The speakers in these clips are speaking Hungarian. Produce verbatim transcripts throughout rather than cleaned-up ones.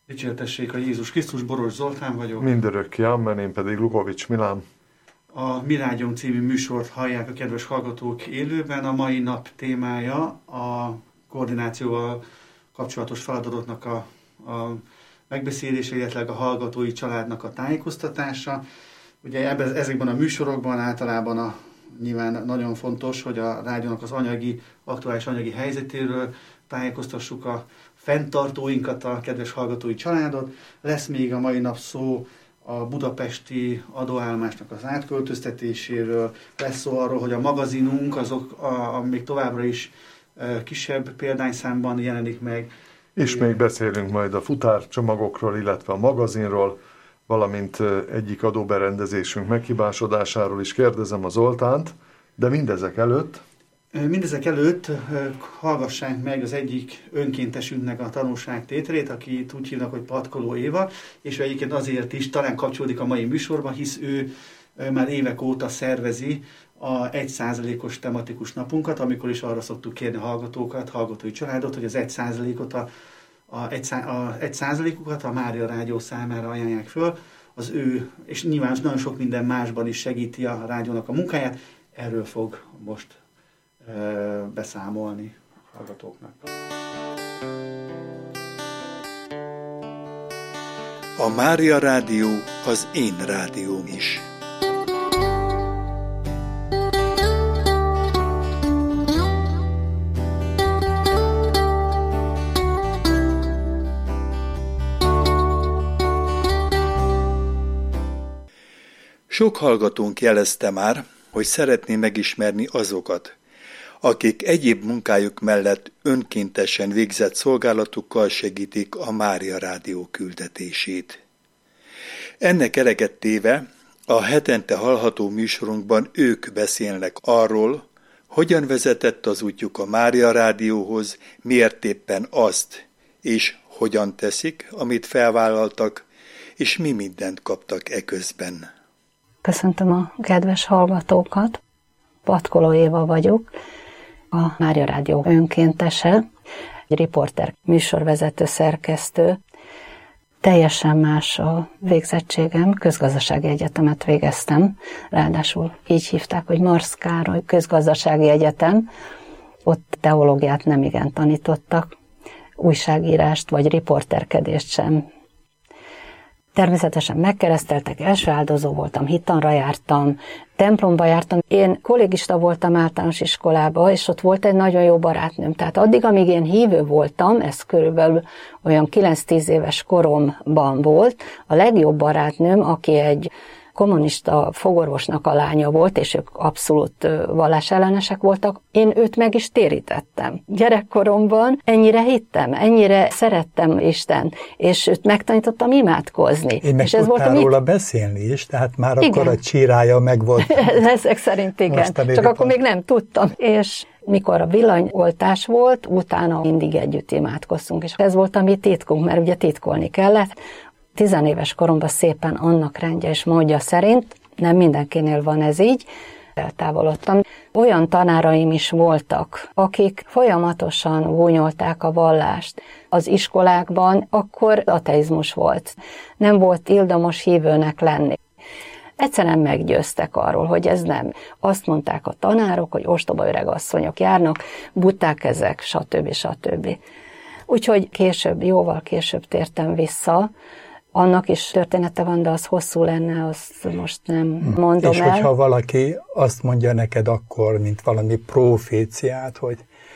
Dicsértessék a Jézus Krisztus, Boros Zoltán vagyok. Mindörökké amen, én pedig Lukovics Milán. A Mi Rádiónk című műsort hallják a kedves hallgatók élőben. A mai nap témája a koordinációval kapcsolatos feladatoknak a, a megbeszélése, illetve a hallgatói családnak a tájékoztatása. Ugye ebben, ezekben a műsorokban általában a, nyilván nagyon fontos, hogy a rádiónak az anyagi, aktuális anyagi helyzetéről tájékoztassuk a fenntartóinkat, a kedves hallgatói családot. Lesz még a mai nap szó a budapesti adóállomásnak az átköltöztetéséről, lesz szó arról, hogy a magazinunk azok a, a még továbbra is e, kisebb példányszámban jelenik meg. És még beszélünk majd a futárcsomagokról, illetve a magazinról, valamint egyik adóberendezésünk meghibásodásáról is kérdezem a Zoltánt, de mindezek előtt... Mindezek előtt hallgassák meg az egyik önkéntesünknek a tanulságtételét, akit úgy hívnak, hogy Patkoló Éva, és ő egyébként azért is talán kapcsolódik a mai műsorba, hisz ő már évek óta szervezi a egy százalékos tematikus napunkat, amikor is arra szoktuk kérni a hallgatókat, hallgatói családot, hogy az egy százalékot a, a, egy, a egy százalékukat a Mária Rádió számára ajánlják föl. Az ő, és nyilván nagyon sok minden másban is segíti a rádiónak a munkáját, erről fog most beszámolni a hallgatóknak. A Mária Rádió az én rádióm is. Sok hallgatónk jelezte már, hogy szeretné megismerni azokat, akik egyéb munkájuk mellett önkéntesen végzett szolgálatukkal segítik a Mária Rádió küldetését. Ennek eleget téve a hetente hallható műsorunkban ők beszélnek arról, hogyan vezetett az útjuk a Mária Rádióhoz, miért éppen azt, és hogyan teszik, amit felvállaltak, és mi mindent kaptak eközben. Köszöntöm a kedves hallgatókat, Patkoló Éva vagyok, a Mária Rádió önkéntese, egy riporter, műsorvezető, szerkesztő. Teljesen más a végzettségem, közgazdasági egyetemet végeztem, ráadásul így hívták, hogy Marsz Károly Közgazdasági Egyetem. Ott teológiát nem igen tanítottak, újságírást vagy riporterkedést sem. Természetesen megkereszteltek, első áldozó voltam, hittanra jártam, templomba jártam. Én kollégista voltam általános iskolába, és ott volt egy nagyon jó barátnőm. Tehát addig, amíg én hívő voltam, ez körülbelül olyan kilenc-tíz éves koromban volt, a legjobb barátnőm, aki egy kommunista fogorvosnak a lánya volt, és ők abszolút vallásellenesek voltak, én őt meg is térítettem. Gyerekkoromban ennyire hittem, ennyire szerettem Isten, és őt megtanítottam imádkozni. Én meg és ez tudtál volt, róla mit... beszélni is, tehát már igen. Akkor a csírája meg volt. Ezek szerint igen, csak akkor még nem tudtam. És mikor a villanyoltás volt, utána mindig együtt imádkoztunk, és ez volt a mi titkunk, mert ugye titkolni kellett. Tizenéves koromban szépen annak rendje és módja szerint, nem mindenkinél van ez így, eltávolodtam. Olyan tanáraim is voltak, akik folyamatosan gúnyolták a vallást. Az iskolákban akkor ateizmus volt. Nem volt ildomos hívőnek lenni. Egyszerűen meggyőztek arról, hogy ez nem. Azt mondták a tanárok, hogy ostoba öreg asszonyok járnak, buták ezek, stb. stb. Úgyhogy később, jóval később tértem vissza. Annak is története van, de az hosszú lenne, azt most nem mondom és el. És hogyha valaki azt mondja neked akkor, mint valami proféciát, hogy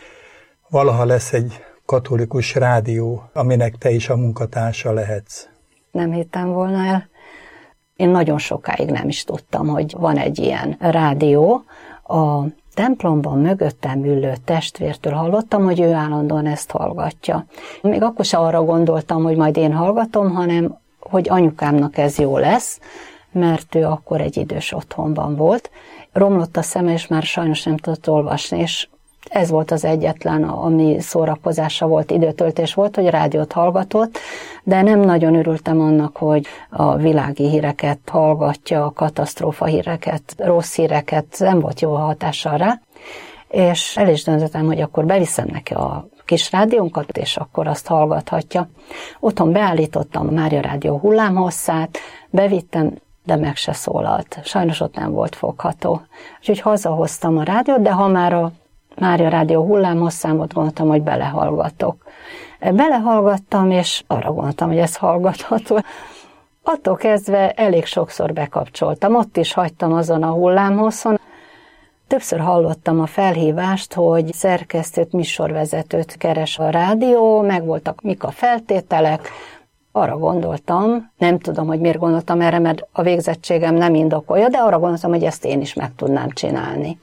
valaha lesz egy katolikus rádió, aminek te is a munkatársa lehetsz. Nem hittem volna el. Én nagyon sokáig nem is tudtam, hogy van egy ilyen rádió. A templomban mögöttem ülő testvértől hallottam, hogy ő állandóan ezt hallgatja. Még akkor sem arra gondoltam, hogy majd én hallgatom, hanem hogy anyukámnak ez jó lesz, mert ő akkor egy idős otthonban volt. Romlott a szeme, és már sajnos nem tudott olvasni, és ez volt az egyetlen, ami szórakozása volt, időtöltés volt, hogy rádiót hallgatott, de nem nagyon örültem annak, hogy a világi híreket hallgatja, a katasztrófa híreket, rossz híreket, nem volt jó hatással rá, és el is döntöttem, hogy akkor beviszem neki a kis rádiónkat, és akkor azt hallgathatja. Otthon beállítottam a Mária Rádió hullámhosszát, bevittem, de meg se szólalt. Sajnos ott nem volt fogható. Úgyhogy hazahoztam a rádiót, de ha már a Mária Rádió hullámhosszámot gondoltam, hogy belehallgatok. Belehallgattam, és arra gondoltam, hogy ez hallgatható. Attól kezdve elég sokszor bekapcsoltam, ott is hagytam azon a hullámhosszon. Többször hallottam a felhívást, hogy szerkesztőt, műsorvezetőt keres a rádió, megvoltak mik a feltételek. Arra gondoltam, nem tudom, hogy miért gondoltam erre, mert a végzettségem nem indokolja, de arra gondoltam, hogy ezt én is meg tudnám csinálni.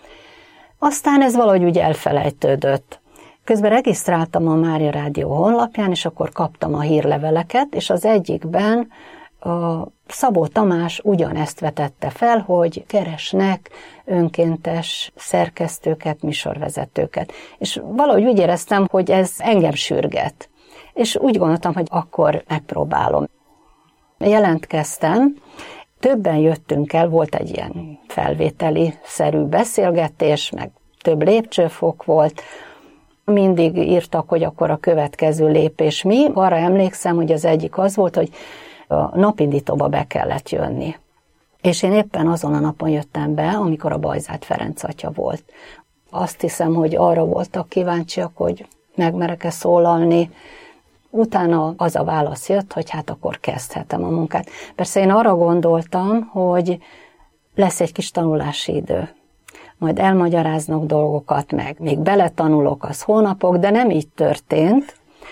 Aztán ez valahogy úgy elfelejtődött. Közben regisztráltam a Mária Rádió honlapján, és akkor kaptam a hírleveleket, és az egyikben a Szabó Tamás ugyanezt vetette fel, hogy keresnek önkéntes szerkesztőket, műsorvezetőket. És valahogy úgy éreztem, hogy ez engem sürget. És úgy gondoltam, hogy akkor megpróbálom. Jelentkeztem, többen jöttünk el, volt egy ilyen felvételi-szerű beszélgetés, meg több lépcsőfok volt. Mindig írtak, hogy akkor a következő lépés mi. Arra emlékszem, hogy az egyik az volt, hogy a napindítóba be kellett jönni. És én éppen azon a napon jöttem be, amikor a Bajzát Ferenc atya volt. Azt hiszem, hogy arra voltak kíváncsiak, hogy megmerek-e szólalni. Utána az a válasz jött, hogy hát akkor kezdhetem a munkát. Persze én arra gondoltam, hogy lesz egy kis tanulási idő. Majd elmagyaráznak dolgokat, meg még beletanulok, az hónapok, de nem így történt,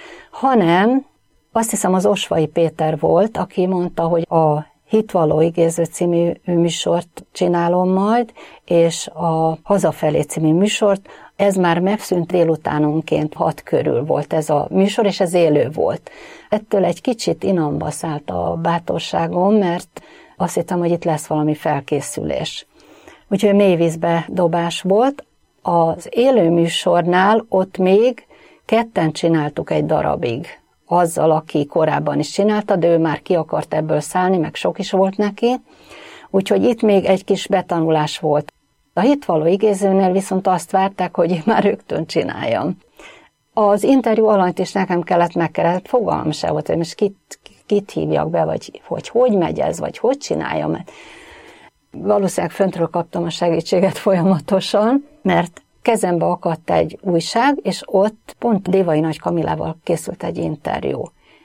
hanem azt hiszem az Osvai Péter volt, aki mondta, hogy a Hitvalló Igéző című műsort csinálom majd, és a Hazafelé című műsort, ez már megszűnt délutánonként hat körül volt ez a műsor, és ez élő volt. Ettől egy kicsit inamba szállt a bátorságom, mert azt hittem, hogy itt lesz valami felkészülés. Úgyhogy mélyvízbe dobás volt. Az élő műsornál ott még ketten csináltuk egy darabig. Azzal, aki korábban is csinálta, de ő már ki akart ebből szállni, meg sok is volt neki. Úgyhogy itt még egy kis betanulás volt. A Hitvalló Igézőnél viszont azt várták, hogy én már rögtön csináljam. Az interjú alanyt is nekem kellett megkeresni, fogalmam se volt, hogy most kit, kit hívjak be, vagy hogy hogy megy ez, vagy hogy csináljam. Valószínűleg föntről kaptam a segítséget folyamatosan, mert kezembe akadt egy újság, és ott pont Dévai Nagy Kamilával készült egy interjú.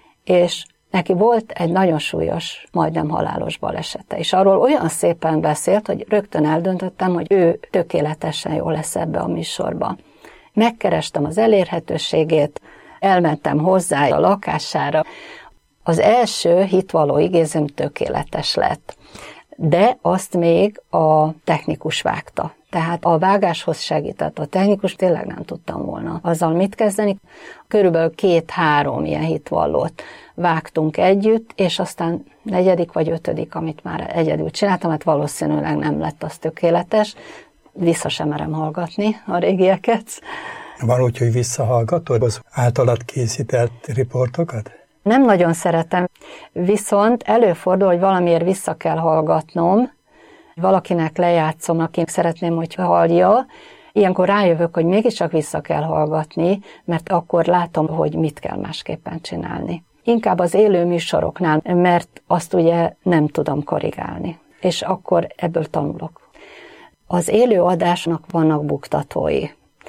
És neki volt egy nagyon súlyos, majdnem halálos balesete, és arról olyan szépen beszélt, hogy rögtön eldöntöttem, hogy ő tökéletesen jól lesz ebbe a műsorba. Megkerestem az elérhetőségét, elmentem hozzá a lakására. Az első Hitvalló Igézőm tökéletes lett, de azt még a technikus vágta. Tehát a vágáshoz segített a technikus, tényleg nem tudtam volna azzal mit kezdeni. Körülbelül két-három ilyen hitvallót vágtunk együtt, és aztán negyedik vagy ötödik, amit már egyedül csináltam, hát valószínűleg nem lett az tökéletes. Vissza sem merem hallgatni a régieket. Van úgy, hogy visszahallgatod az általad készített riportokat? Nem nagyon szeretem, viszont előfordul, hogy valamiért vissza kell hallgatnom, valakinek lejátszom, aki szeretném, hogy hallja, ilyenkor rájövök, hogy mégiscsak vissza kell hallgatni, mert akkor látom, hogy mit kell másképpen csinálni. Inkább az élő műsoroknál, mert azt ugye nem tudom korrigálni, és akkor ebből tanulok. Az élő adásnak vannak buktatói.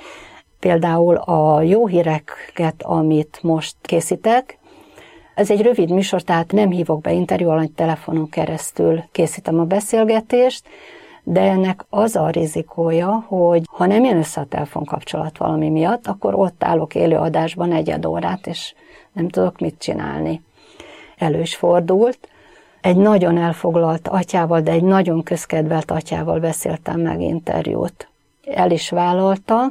Például a jó híreket, amit most készítek, ez egy rövid műsor, tehát nem hívok be interjú alatt, telefonon keresztül készítem a beszélgetést, de ennek az a rizikója, hogy ha nem jön össze a telefonkapcsolat valami miatt, akkor ott állok élő adásban egyed órát, és nem tudok mit csinálni. Elő is fordult. Egy nagyon elfoglalt atyával, de egy nagyon közkedvelt atyával beszéltem meg interjút. El is vállalta,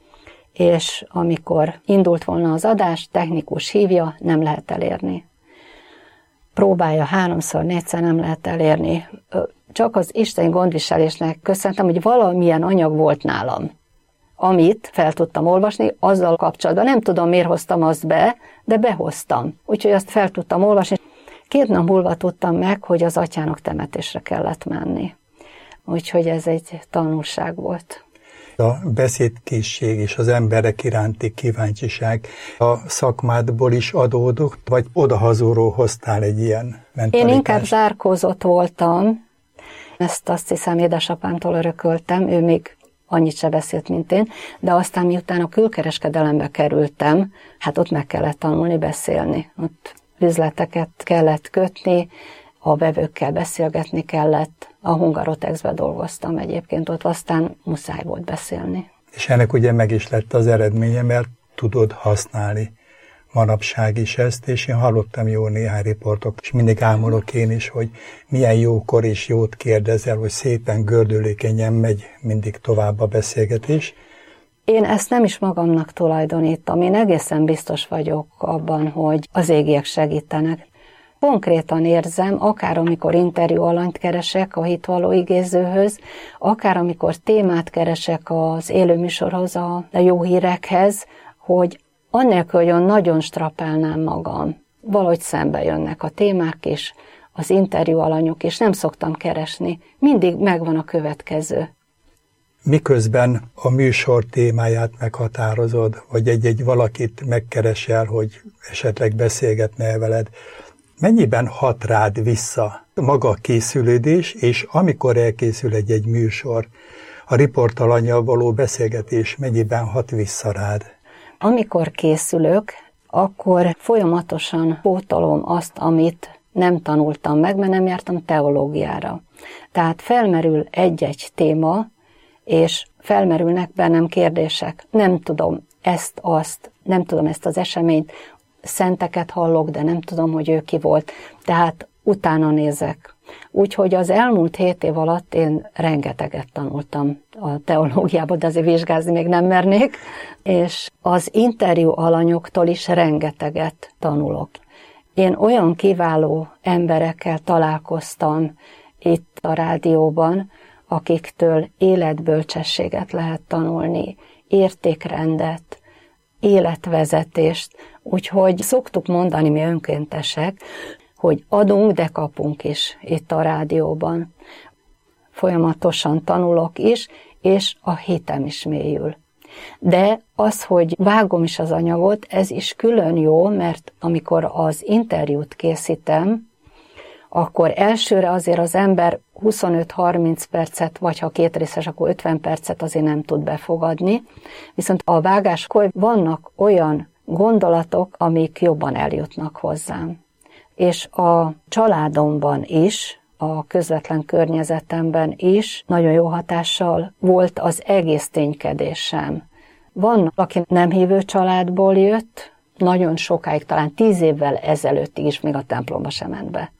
és amikor indult volna az adás, technikus hívja, nem lehet elérni. Próbálja háromszor, négyszer, nem lehet elérni. Csak az isteni gondviselésnek köszöntem, hogy valamilyen anyag volt nálam, amit fel tudtam olvasni, azzal kapcsolatban. Nem tudom, miért hoztam azt be, de behoztam. Úgyhogy azt fel tudtam olvasni. Két nap múlva tudtam meg, hogy az atyának temetésre kellett menni. Úgyhogy ez egy tanulság volt. A beszédkészség és az emberek iránti kíváncsiság a szakmádból is adódott, vagy odahazóról hoztál egy ilyen mentalitást? Én inkább zárkózott voltam. Ezt azt hiszem édesapámtól örököltem, ő még annyit se beszélt, mint én, de aztán miután a külkereskedelembe kerültem, hát ott meg kellett tanulni beszélni. Ott üzleteket kellett kötni, a vevőkkel beszélgetni kellett. A Hungarotexbe dolgoztam egyébként, ott aztán muszáj volt beszélni. És ennek ugye meg is lett az eredménye, mert tudod használni manapság is ezt, és én hallottam jó néhány riportok, és mindig ámulok én is, hogy milyen jókor és jót kérdezel, hogy szépen gördülékenyen megy mindig tovább a beszélgetés. Én ezt nem is magamnak tulajdonítom, én egészen biztos vagyok abban, hogy az égiek segítenek. Konkrétan érzem, akár amikor interjú alanyt keresek a hitvalló igézőhöz, akár amikor témát keresek az élőműsorhoz, a jó hírekhez, hogy annélkül, hogy nagyon strapálnám magam, valahogy szembe jönnek a témák is, az interjú alanyok is, nem szoktam keresni. Mindig megvan a következő. Miközben a műsor témáját meghatározod, vagy egy-egy valakit megkeresel, hogy esetleg beszélgetne veled, mennyiben hat rád vissza maga a készülődés, és amikor elkészül egy-egy műsor, a riportalanyjal való beszélgetés mennyiben hat vissza rád? Amikor készülök, akkor folyamatosan pótolom azt, amit nem tanultam meg, mert nem jártam teológiára. Tehát felmerül egy-egy téma, és felmerülnek bennem kérdések. Nem tudom ezt, azt, nem tudom ezt az eseményt, szenteket hallok, de nem tudom, hogy ő ki volt. Tehát utána nézek. Úgyhogy az elmúlt hét év alatt én rengeteget tanultam a teológiába, de azért vizsgázni még nem mernék, és az interjú alanyoktól is rengeteget tanulok. Én olyan kiváló emberekkel találkoztam itt a rádióban, akiktől életbölcsességet lehet tanulni, értékrendet, életvezetést, úgyhogy szoktuk mondani mi önkéntesek, hogy adunk, de kapunk is itt a rádióban. Folyamatosan tanulok is, és a hitem is mélyül. De az, hogy vágom is az anyagot, ez is külön jó, mert amikor az interjút készítem, akkor elsőre azért az ember huszonöt-harminc percet, vagy ha kétrészes, akkor ötven percet azért nem tud befogadni. Viszont a vágáskor vannak olyan gondolatok, amik jobban eljutnak hozzám. És a családomban is, a közvetlen környezetemben is nagyon jó hatással volt az egész ténykedésem. Van, aki nem hívő családból jött, nagyon sokáig, talán tíz évvel ezelőttig is még a templomba sem ment be.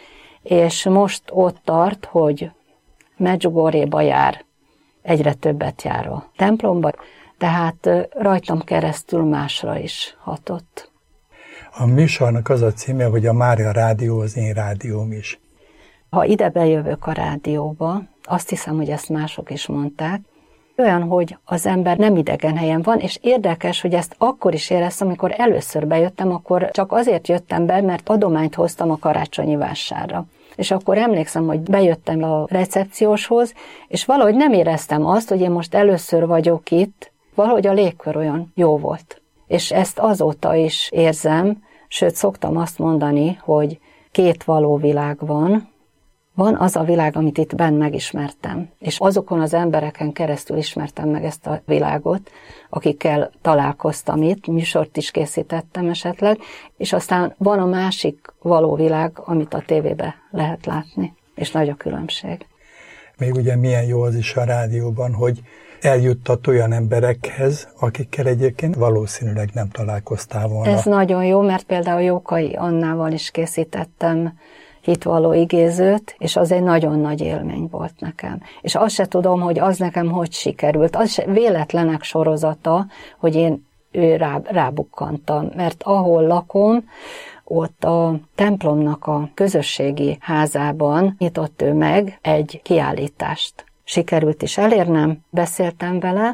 És most ott tart, hogy Medjugorjéba jár, egyre többet jár a templomba, tehát rajtam keresztül másra is hatott. A műsornak az a címe, hogy a Mária Rádió az én rádióm is. Ha ide bejövök a rádióba, azt hiszem, hogy ezt mások is mondták, olyan, hogy az ember nem idegen helyen van, és érdekes, hogy ezt akkor is éreztem, amikor először bejöttem, akkor csak azért jöttem be, mert adományt hoztam a karácsonyi vásárra. És akkor emlékszem, hogy bejöttem a recepcióshoz, és valahogy nem éreztem azt, hogy én most először vagyok itt, valahogy a légkör olyan jó volt. És ezt azóta is érzem, sőt szoktam azt mondani, hogy két való világ van. Van az a világ, amit itt benn megismertem, és azokon az embereken keresztül ismertem meg ezt a világot, akikkel találkoztam itt, műsort is készítettem esetleg, és aztán van a másik való világ, amit a tévébe lehet látni, és nagy a különbség. Még ugye milyen jó az is a rádióban, hogy eljuttat olyan emberekhez, akikkel egyébként valószínűleg nem találkoztál volna. Ez nagyon jó, mert például Jókai Annával is készítettem hitvalló igézőt, és az egy nagyon nagy élmény volt nekem. És azt se tudom, hogy az nekem hogy sikerült. Az se véletlenek sorozata, hogy én ő rá, rábukkantam, mert ahol lakom, ott a templomnak a közösségi házában nyitott ő meg egy kiállítást. Sikerült is elérnem, beszéltem vele,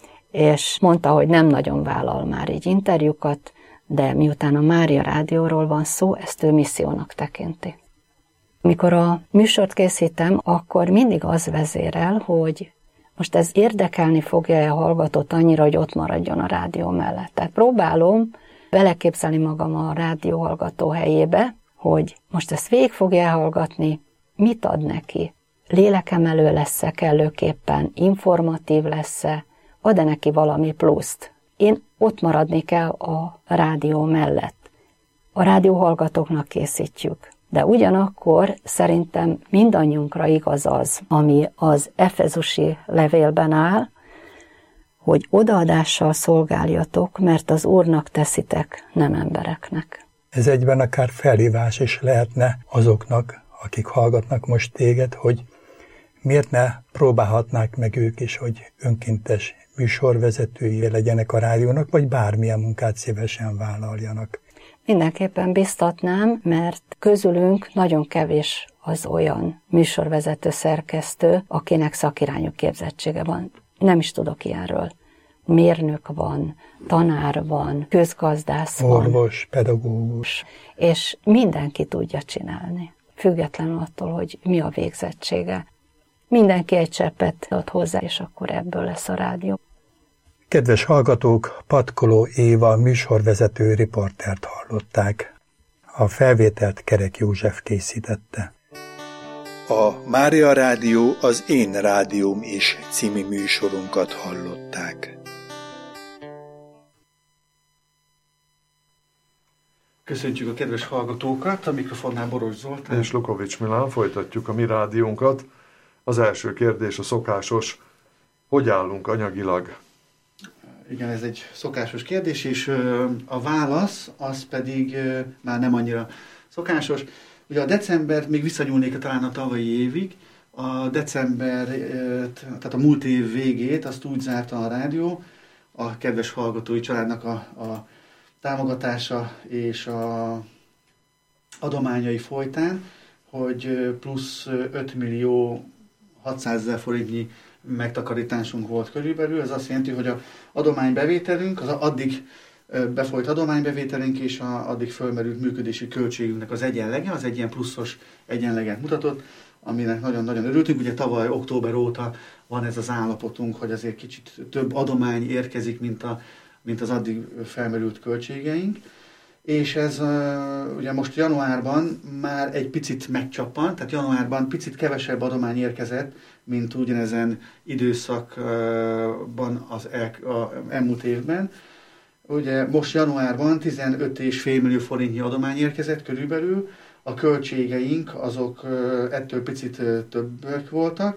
és mondta, hogy nem nagyon vállal már így interjúkat, de miután a Mária Rádióról van szó, ezt ő missziónak tekinti. Mikor a műsort készítem, akkor mindig az vezérel, hogy Most ez érdekelni fogja a hallgatót annyira, hogy ott maradjon a rádió mellett. Tehát próbálom beleképzelni magam a rádióhallgató helyébe, hogy most ezt végig fogja hallgatni, mit ad neki? Lélekemelő lesz-e kellőképpen, informatív lesz-e, ad-e neki valami pluszt? Én ott maradnék el a rádió mellett. A rádióhallgatóknak készítjük. De ugyanakkor szerintem mindannyiunkra igaz az, ami az efezusi levélben áll, hogy odaadással szolgáljatok, mert az Úrnak teszitek, nem embereknek. Ez egyben akár felhívás is lehetne azoknak, akik hallgatnak most téged, hogy miért ne próbálhatnák meg ők is, hogy önkéntes műsorvezetői legyenek a rádiónak, vagy bármilyen munkát szívesen vállaljanak. Mindenképpen biztatnám, mert közülünk nagyon kevés az olyan műsorvezető szerkesztő, akinek szakirányú képzettsége van. Nem is tudok ilyenről. Mérnök van, tanár van, közgazdász van. Orvos, pedagógus. És mindenki tudja csinálni, függetlenül attól, hogy mi a végzettsége. Mindenki egy cseppet ad hozzá, és akkor ebből lesz a rádió. Kedves hallgatók, Patkoló Éva műsorvezető riportert hallották. A felvételt Kerek József készítette. A Mária Rádió az Én Rádióm is című műsorunkat hallották. Köszöntjük a kedves hallgatókat, a mikrofonnál Boros Zoltán. És Lukovics Milán, folytatjuk a mi rádiónkat. Az első kérdés a szokásos, hogy állunk anyagilag? Igen, ez egy szokásos kérdés, és a válasz az pedig már nem annyira szokásos. Ugye a december, még visszanyúlnék talán a tavalyi évig, a december, tehát a múlt év végét azt úgy zárta a rádió, a kedves hallgatói családnak a, a támogatása és a adományai folytán, hogy plusz öt millió hatszázezer forintnyi megtakarításunk volt körülbelül. Ez azt jelenti, hogy az adománybevételünk, az addig befolyt adománybevételünk és az addig fölmerült működési költségünknek az egyenlege, az egy ilyen pluszos egyenleget mutatott, aminek nagyon-nagyon örültünk. Ugye tavaly október óta van ez az állapotunk, hogy azért kicsit több adomány érkezik, mint, a, mint az addig felmerült költségeink. És ez ugye most januárban már egy picit megcsappant, tehát januárban picit kevesebb adomány érkezett, mint ugyanezen időszakban az el, a elmúlt évben. Ugye most januárban tizenöt egész öt millió forintnyi adomány érkezett körülbelül, a költségeink azok ettől picit többek voltak,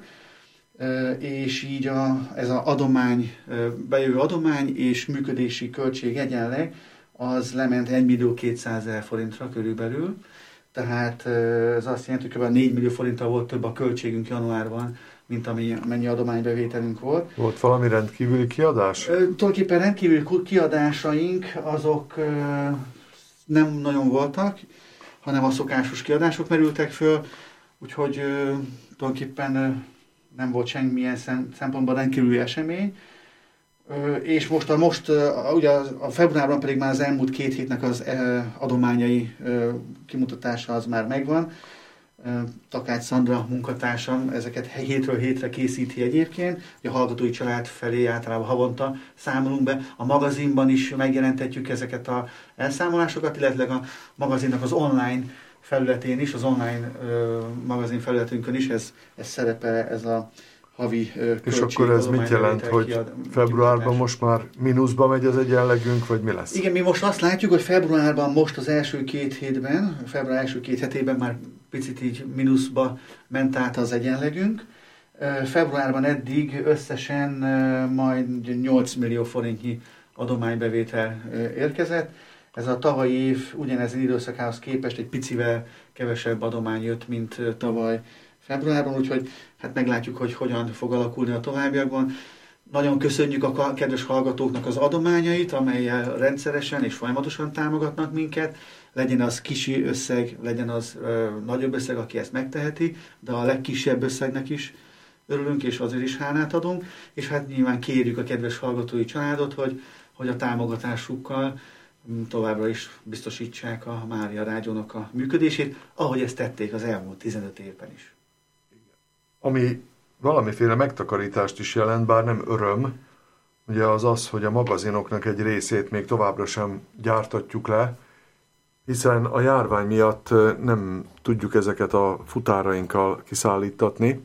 és így a, ez az adomány, bejövő adomány és működési költség egyenleg, az lement egy millió kétszázezer forintra körülbelül, tehát ez azt jelenti, hogy kb. négy millió forinttal volt több a költségünk januárban, mint ami, mennyi adománybevételünk volt. Volt valami rendkívüli kiadás? Ö, tulajdonképpen rendkívüli kiadásaink azok ö, nem nagyon voltak, hanem a szokásos kiadások merültek föl, úgyhogy ö, tulajdonképpen ö, nem volt semmilyen szempontból rendkívüli esemény. Ö, és most a, most, a, ugye a februárban pedig már az elmúlt két hétnek az ö, adományai ö, kimutatása az már megvan. Takács Szandra munkatársam ezeket hétről hétre készíti egyébként. A hallgatói család felé általában havonta számolunk be. A magazinban is megjelentetjük ezeket az elszámolásokat, illetve a magazinnak az online felületén is, az online ö, magazin felületünkön is ez, ez szerepel, ez a havi költség. És akkor ez mit jelent, hogy kiad, februárban most már mínuszba megy az egyenlegünk, vagy mi lesz? Igen, mi most azt látjuk, hogy februárban most az első két hétben, február első két hetében már picit így mínuszba ment át az egyenlegünk. Februárban eddig összesen majd nyolc millió forintnyi adománybevétel érkezett. Ez a tavalyi év ugyanezen időszakához képest egy picivel kevesebb adomány jött, mint tavaly februárban, úgyhogy hát meglátjuk, hogy hogyan fog alakulni a továbbiakban. Nagyon köszönjük a kedves hallgatóknak az adományait, amellyel rendszeresen és folyamatosan támogatnak minket. Legyen az kisi összeg, legyen az ö, nagyobb összeg, aki ezt megteheti, de a legkisebb összegnek is örülünk, és azért is hálát adunk. És hát nyilván kérjük a kedves hallgatói családot, hogy, hogy a támogatásukkal továbbra is biztosítsák a Mária Rádiónak a működését, ahogy ezt tették az elmúlt tizenöt évben is. Ami valamiféle megtakarítást is jelent, bár nem öröm. Ugye az az, hogy a magazinoknak egy részét még továbbra sem gyártatjuk le, hiszen a járvány miatt nem tudjuk ezeket a futárainkkal kiszállítatni.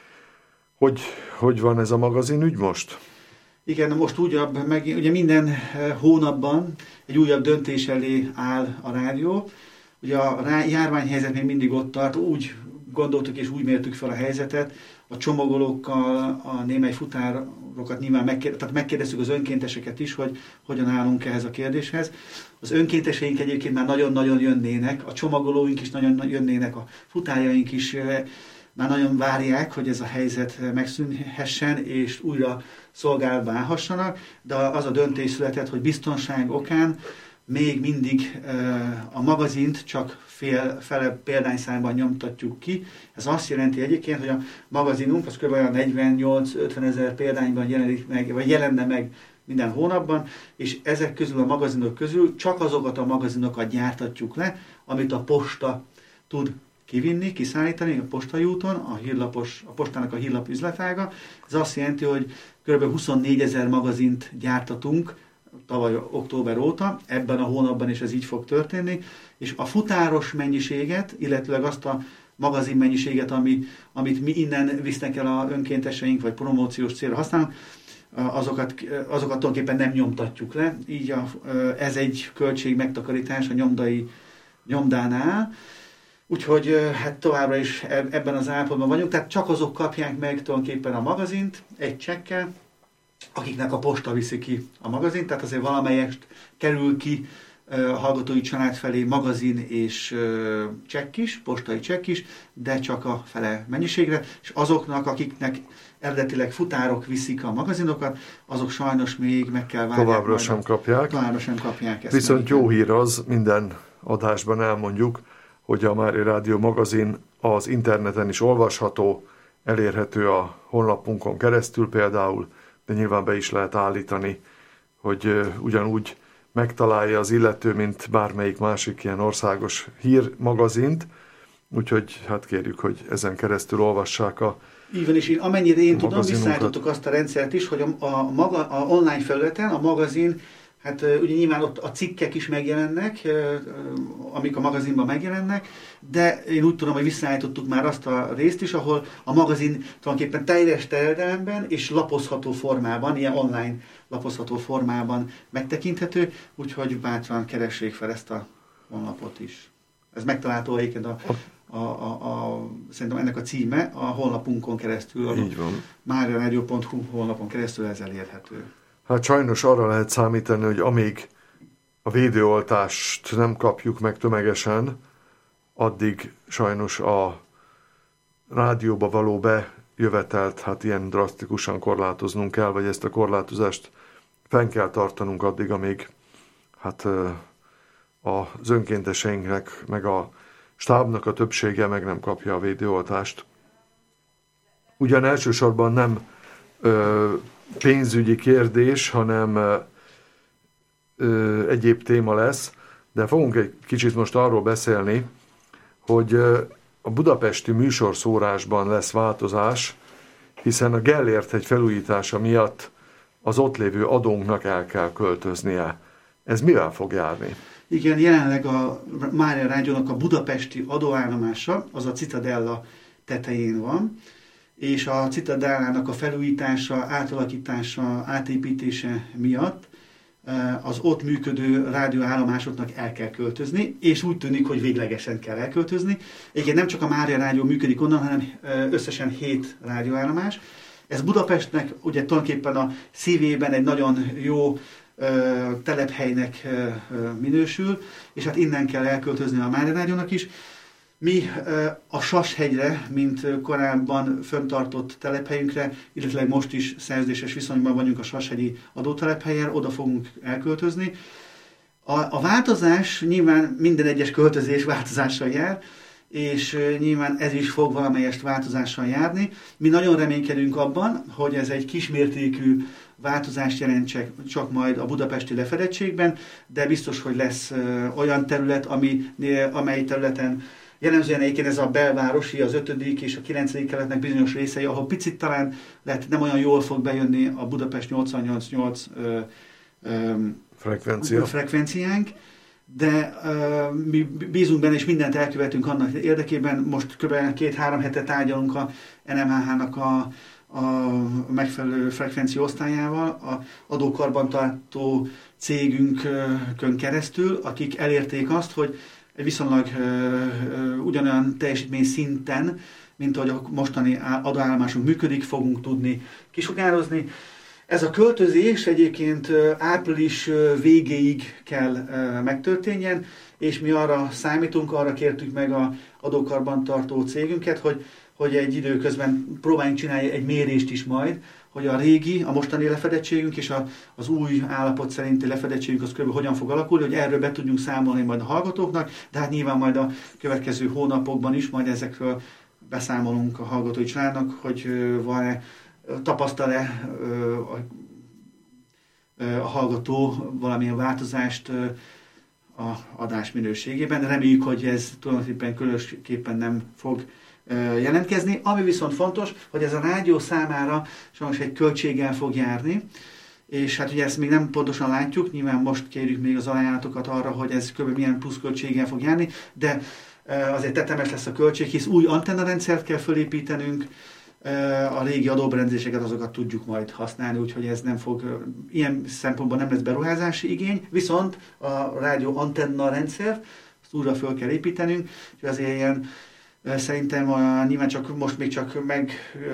Hogy, hogy van ez a magazin ügy most? Igen, most újabb, meg ugye minden hónapban egy újabb döntés elé áll a rádió. Ugye a járványhelyzet még mindig ott tart, úgy gondoltuk és úgy mértük fel a helyzetet, a csomagolókkal, a némely futárokat nyilván megkérdeztük, tehát megkérdeztük az önkénteseket is, hogy hogyan állunk ehhez a kérdéshez. Az önkénteseink egyébként már nagyon-nagyon jönnének, a csomagolóink is nagyon jönnének, a futárjaink is már nagyon várják, hogy ez a helyzet megszűnhessen, és újra szolgálatba állhassanak, de az a döntés született, hogy biztonság okán még mindig a magazint csak fél, fele példányszámban nyomtatjuk ki. Ez azt jelenti egyébként, hogy a magazinunk az kb. negyvennyolc-ötven ezer példányban jelenik meg, vagy jelenne meg minden hónapban, és ezek közül a magazinok közül csak azokat a magazinokat gyártatjuk le, amit a posta tud kivinni, kiszállítani a postai úton, a, hírlapos, a postának a hírlap üzletága. Ez azt jelenti, hogy kb. huszonnégy ezer magazint gyártatunk tavaly október óta, ebben a hónapban is ez így fog történni, és a futáros mennyiséget, illetőleg azt a magazin mennyiséget, ami, amit mi innen visznek el a önkénteseink, vagy promóciós célra használunk, azokat, azokat tulajdonképpen nem nyomtatjuk le, így a, ez egy költség megtakarítás a nyomdai nyomdánál, úgyhogy hát továbbra is ebben az állapotban vagyunk, tehát csak azok kapják meg tulajdonképpen a magazint egy csekkel, akiknek a posta viszi ki a magazint, tehát azért valamelyest kerül ki a hallgatói család felé magazin és csekk is, postai csekk is, de csak a fele mennyiségre, és azoknak, akiknek eredetileg futárok viszik a magazinokat, azok sajnos még meg kell várják. Továbbra sem kapják. Továbbra sem kapják ezt. Viszont jó hír az, minden adásban elmondjuk, hogy a Mária Rádió magazin az interneten is olvasható, elérhető a honlapunkon keresztül például, de nyilván be is lehet állítani, hogy ugyanúgy megtalálja az illető, mint bármelyik másik ilyen országos hírmagazint, úgyhogy hát kérjük, hogy ezen keresztül olvassák a Így van, és én, amennyire én tudom, visszaállítottuk azt a rendszert is, hogy a, a, maga, a online felületen a magazin, hát ugye nyilván ott a cikkek is megjelennek, amik a magazinban megjelennek, de én úgy tudom, hogy visszaállítottuk már azt a részt is, ahol a magazin tulajdonképpen teljes terjedelemben és lapozható formában, ilyen online lapozható formában megtekinthető, úgyhogy bátran keressék fel ezt a honlapot is. Ez megtalálható egyébként a, a, a, a, szerintem ennek a címe a honlapunkon keresztül, a mariaradio pont hu honlapon keresztül ez elérhető. Hát sajnos arra lehet számítani, hogy amíg a védőoltást nem kapjuk meg tömegesen, addig sajnos a rádióba való bejövetelt hát ilyen drasztikusan korlátoznunk kell, vagy ezt a korlátozást fenn kell tartanunk addig, amíg hát az önkénteseinknek, meg a stábnak a többsége meg nem kapja a védőoltást. Ugyan elsősorban nem ö, pénzügyi kérdés, hanem ö, ö, egyéb téma lesz, de fogunk egy kicsit most arról beszélni, hogy ö, a budapesti műsorszórásban lesz változás, hiszen a Gellért-hegy felújítása miatt az ott lévő adónknak el kell költöznie. Ez mivel fog járni? Igen, jelenleg a Mária Rádiónak a budapesti adóállomása, az a Citadella tetején van, és a Citadellának a felújítása, átalakítása, átépítése miatt az ott működő rádióállomásoknak el kell költözni, és úgy tűnik, hogy véglegesen kell elköltözni. Igen, nem csak a Mária Rádió működik onnan, hanem összesen hét rádióállomás. Ez Budapestnek ugye tulajdonképpen a szívében egy nagyon jó telephelynek minősül, és hát innen kell elköltözni a Mária Rádiónak is. Mi a Sashegyre, mint korábban fenntartott telephelyünkre, illetve most is szerződéses viszonyban vagyunk a Sashegyi adótelephelyen, oda fogunk elköltözni. A, a változás nyilván minden egyes költözés változással jár, és nyilván ez is fog valamelyest változással járni. Mi nagyon reménykedünk abban, hogy ez egy kismértékű változást jelent csak majd a budapesti lefedettségben, de biztos, hogy lesz olyan terület, ami, amely területen Jellemzően egyébként ez a belvárosi, az ötödik és a kilencedik keletnek bizonyos részei, ahol picit talán lehet nem olyan jól fog bejönni a Budapest nyolcvannyolc nyolc ö, ö, Frekvencia. frekvenciánk, de ö, mi bízunk benne, és mindent elkövetünk annak érdekében. Most kb. két-három hete tárgyalunk a en em há há-nak a, a megfelelő frekvencia osztályával, a adókarbantartó cégünkön keresztül, akik elérték azt, hogy egy viszonylag ö, ö, ugyanolyan teljesítmény szinten, mint ahogy a mostani adóállomásunk működik, fogunk tudni kisugározni. Ez a költözés egyébként április végéig kell megtörténjen, és mi arra számítunk, arra kértük meg az adókarbantartó cégünket, hogy, hogy egy időközben próbáljunk csinálni egy mérést is majd, hogy a régi, a mostani lefedettségünk és a, az új állapot szerinti lefedettségünk az kb. Hogyan fog alakulni, hogy erről be tudjunk számolni majd a hallgatóknak, de hát nyilván majd a következő hónapokban is majd ezekről beszámolunk a hallgatói családnak, hogy van-e, tapasztal-e a hallgató valamilyen változást a adás minőségében. Reméljük, hogy ez tulajdonképpen különösképpen nem fog jelentkezni. Ami viszont fontos, hogy ez a rádió számára sajnos egy költséggel fog járni, és hát ugye ezt még nem pontosan látjuk, nyilván most kérjük még az ajánlatokat arra, hogy ez kb. Milyen pluszköltséggel fog járni, de azért tetemes lesz a költség, hisz új antennarendszert kell fölépítenünk, a régi adóberendezéseket azokat tudjuk majd használni, úgyhogy ez nem fog, ilyen szempontból nem lesz beruházási igény, viszont a rádió antenna rendszert azt újra föl kell építenünk, úgyhogy azért ilyen szerintem a, nyilván csak most még csak meg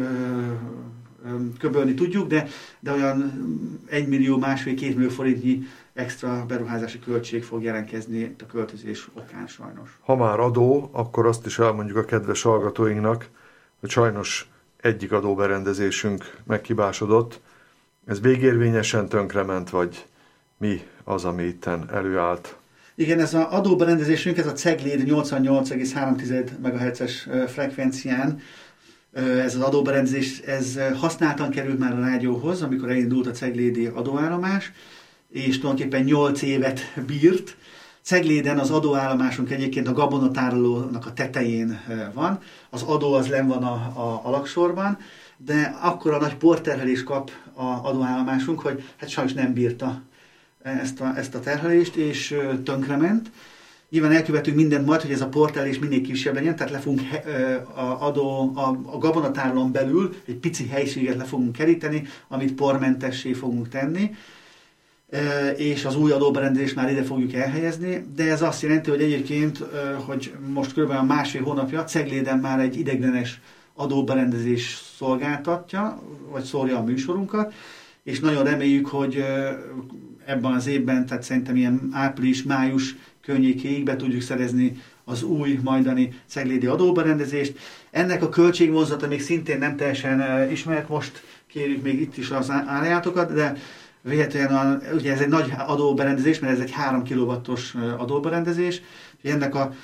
ö, ö, köbölni tudjuk, de, de olyan egy millió, másfél-két millió forintnyi extra beruházási költség fog jelentkezni a költözés okán sajnos. Ha már adó, akkor azt is elmondjuk a kedves hallgatóinknak, hogy sajnos egyik adóberendezésünk meghibásodott. Ez végérvényesen tönkrement, vagy mi az, ami itten előállt? Igen, ez az adóberendezésünk, ez a Cegléd nyolcvannyolc egész három megahertzes frekvencián, ez az adóberendezés, ez használtan került már a rádióhoz, amikor elindult a ceglédi adóállomás, és tulajdonképpen nyolc évet bírt. Cegléden az adóállomásunk egyébként a gabonatárolónak a tetején van, az adó az lenn van a, a alaksorban, de akkora nagy porterhelést kap az adóállomásunk, hogy hát sajnos nem bírta ezt a, ezt a terhelést, és tönkrement. Nyilván elkövetünk mindent majd, hogy ez a porterhelés minél kisebb legyen, tehát le fogunk a, adó, a, a gabonatárolón belül egy pici helységet le fogunk keríteni, amit pormentessé fogunk tenni, és az új adóberendezést már ide fogjuk elhelyezni, de ez azt jelenti, hogy egyébként, hogy most kb. Másfél hónapja Cegléden már egy ideiglenes adóberendezés szolgáltatja, vagy szólja a műsorunkat, és nagyon reméljük, hogy ebben az évben, tehát szerintem ilyen április-május környékéig be tudjuk szerezni az új majdani ceglédi adóberendezést. Ennek a költségvonzata még szintén nem teljesen ismert, most kérjük még itt is az árajánlatokat, de véletlenül, a, ugye ez egy nagy adóberendezés, mert ez egy három kilowattos adóberendezés, ennek a,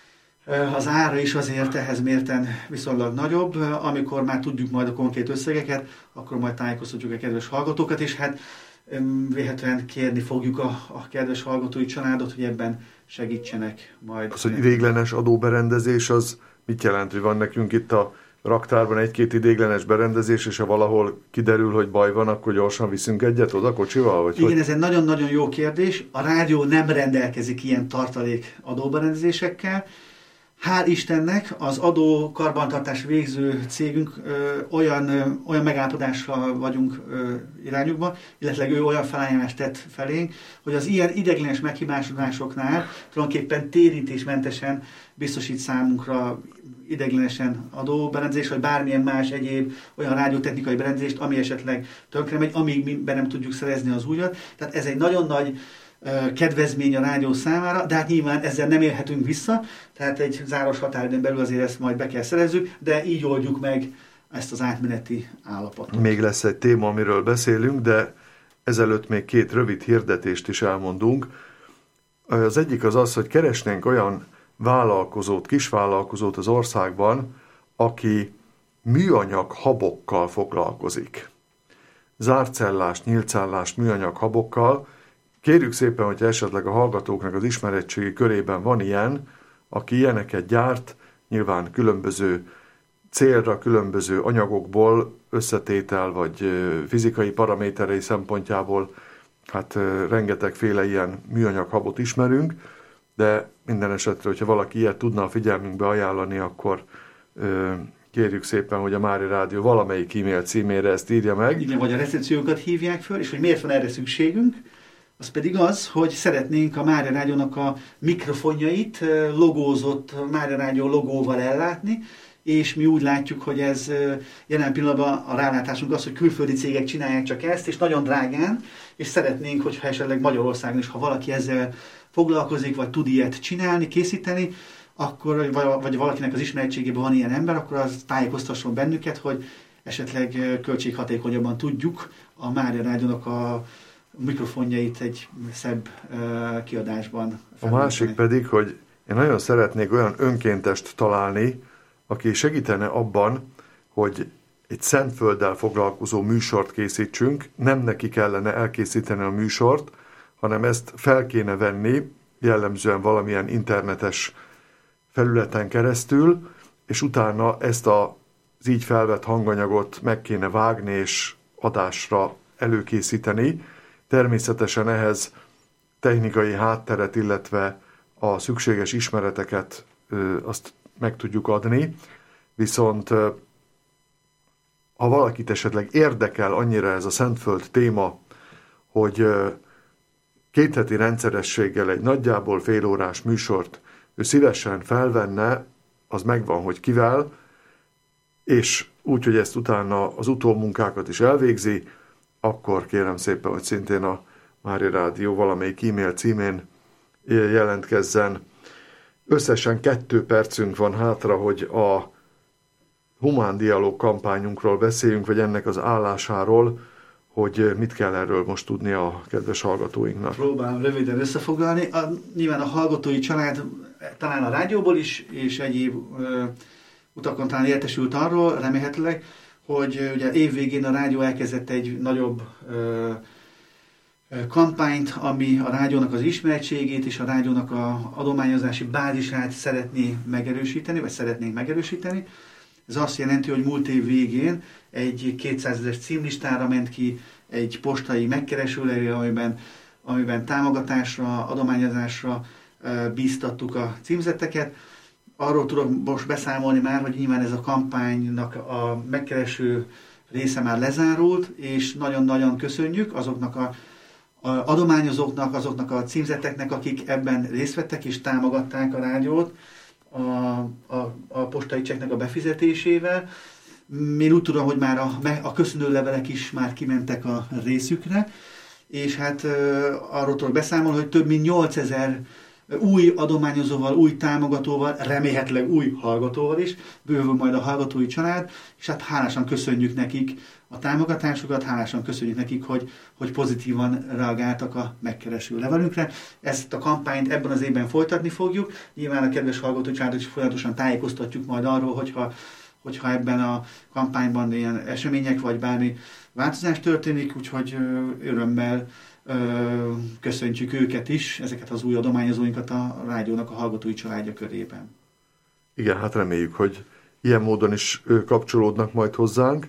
az ára is azért ehhez mérten viszonylag nagyobb. Amikor már tudjuk majd a konkrét összegeket, akkor majd tájékoztatjuk a kedves hallgatókat, és hát véletlenül kérni fogjuk a, a kedves hallgatói családot, hogy ebben segítsenek majd. Az, hogy ideiglenes adóberendezés, az mit jelent, hogy van nekünk itt a raktárban egy-két idéglenes berendezés, és ha valahol kiderül, hogy baj van, akkor gyorsan viszünk egyet oda kocsival? Vagy igen, hogy? Ez egy nagyon-nagyon jó kérdés. A rádió nem rendelkezik ilyen tartalék adóberendezésekkel. Hál' Istennek az adókarbantartás végző cégünk ö, olyan, ö, olyan megállapodással vagyunk ö, irányukban, illetve ő olyan felajánlást tett felénk, hogy az ilyen ideiglenes meghibásodásoknál tulajdonképpen térítésmentesen biztosít számunkra ideiglenesen adóberendezés, vagy bármilyen más egyéb olyan rádiótechnikai berendezést, ami esetleg tönkre megy, amíg mi be nem tudjuk szerezni az újat. Tehát ez egy nagyon nagy uh, kedvezmény a rádió számára, de hát nyilván ezzel nem élhetünk vissza, tehát egy záros határidőn belül azért ezt majd be kell szerezzük, de így oldjuk meg ezt az átmeneti állapotot. Még lesz egy téma, amiről beszélünk, de ezelőtt még két rövid hirdetést is elmondunk. Az egyik az az, hogy keresnénk olyan vállalkozót, kisvállalkozót az országban, aki műanyag habokkal foglalkozik. Zárcellás, nyílcellás műanyag habokkal. Kérjük szépen, hogyha esetleg a hallgatóknak az ismeretségi körében van ilyen, aki ilyeneket gyárt, nyilván különböző célra, különböző anyagokból, összetétel vagy fizikai paraméterei szempontjából, hát rengetegféle ilyen műanyaghabot ismerünk, de minden esetre, hogyha valaki ilyet tudna a figyelmünkbe ajánlani, akkor kérjük szépen, hogy a Mária Rádió valamelyik e-mail címére ezt írja meg. Igen, vagy a recepciókat hívják föl, és hogy miért van erre szükségünk, az pedig az, hogy szeretnénk a Mária Rádiónak a mikrofonjait logózott Mária Rádió logóval ellátni, és mi úgy látjuk, hogy ez jelen pillanatban a rálátásunk az, hogy külföldi cégek csinálják csak ezt, és nagyon drágán, és szeretnénk, hogyha esetleg Magyarországon is, ha valaki ezzel foglalkozik, vagy tud ilyet csinálni, készíteni, akkor, vagy valakinek az ismeretségében van ilyen ember, akkor az tájékoztasson bennünket, hogy esetleg költséghatékonyabban tudjuk a Mária Rádiónak a mikrofonjait egy szebb kiadásban. A másik pedig, hogy én nagyon szeretnék olyan önkéntest találni, aki segítene abban, hogy egy Szentfölddel foglalkozó műsort készítsünk, nem neki kellene elkészíteni a műsort, hanem ezt fel kéne venni, jellemzően valamilyen internetes felületen keresztül, és utána ezt az így felvett hanganyagot meg kéne vágni és adásra előkészíteni. Természetesen ehhez technikai hátteret, illetve a szükséges ismereteket azt meg tudjuk adni, viszont ha valakit esetleg érdekel annyira ez a Szentföld téma, hogy két heti rendszerességgel egy nagyjából félórás műsort ő szívesen felvenne, az megvan, hogy kivel, és úgy, hogy ezt utána az utómunkákat is elvégzi, akkor kérem szépen, hogy szintén a Mária Rádió valamelyik e-mail címén jelentkezzen. Összesen kettő percünk van hátra, hogy a Humán Dialóg kampányunkról beszéljünk, vagy ennek az állásáról, hogy mit kell erről most tudni a kedves hallgatóinknak. Próbálom röviden összefoglalni. A, nyilván a hallgatói család talán a rádióból is, és egyéb ö, utakon talán értesült arról, remélhetőleg, hogy ugye évvégén a rádió elkezdett egy nagyobb ö, kampányt, ami a rádiónak az ismertségét és a rádiónak a adományozási bázisát szeretné megerősíteni, vagy szeretnénk megerősíteni. Ez azt jelenti, hogy múlt év végén egy kétszázezres címlistára ment ki egy postai megkeresőlevél, amiben, amiben támogatásra, adományozásra bíztattuk a címzetteket. Arról tudok most beszámolni már, hogy nyilván ez a kampánynak a megkereső része már lezárult, és nagyon-nagyon köszönjük azoknak a A adományozóknak, azoknak a címzetteknek, akik ebben részt vettek és támogatták a rádiót a, a, a postai csekknek a befizetésével. Én úgy tudom, hogy már a, a köszönőlevelek is már kimentek a részükre, és hát arról tudok beszámolni, hogy több mint nyolcezer új adományozóval, új támogatóval, remélhetőleg új hallgatóval is, bővül majd a hallgatói család, és hát hálásan köszönjük nekik a támogatásukat, hálásan köszönjük nekik, hogy, hogy pozitívan reagáltak a megkereső levelünkre. Ezt a kampányt ebben az évben folytatni fogjuk. Nyilván a kedves hallgatói családot is folyamatosan tájékoztatjuk majd arról, hogyha, hogyha ebben a kampányban ilyen események vagy bármi változás történik, úgyhogy örömmel köszöntjük őket is, ezeket az új adományozóinkat a rádiónak a hallgatói családja körében. Igen, hát reméljük, hogy ilyen módon is kapcsolódnak majd hozzánk.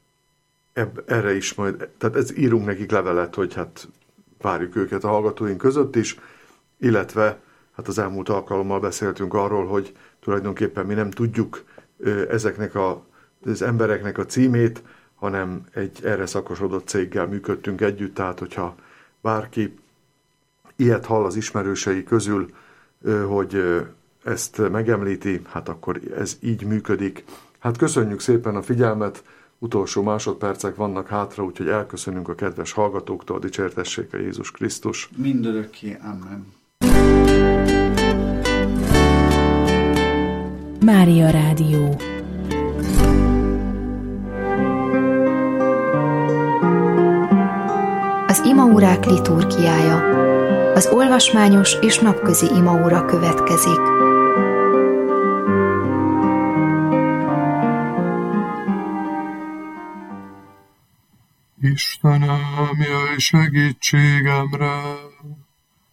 Ebb, erre is majd, tehát ez írunk nekik levelet, hogy hát várjuk őket a hallgatóink között is, illetve hát az elmúlt alkalommal beszéltünk arról, hogy tulajdonképpen mi nem tudjuk ezeknek a, az embereknek a címét, hanem egy erre szakosodott céggel működtünk együtt, tehát hogyha bárki ilyet hall az ismerősei közül, hogy ezt megemlíti, hát akkor ez így működik. Hát köszönjük szépen a figyelmet, utolsó másodpercek vannak hátra, úgyhogy elköszönünk a kedves hallgatóktól, dicsértessék a Jézus Krisztus. Mindörökké, amen. Mária Rádió. Az imaórák liturgiája. Az olvasmányos és napközi imaóra következik. Istenem, jöjj segítségemre!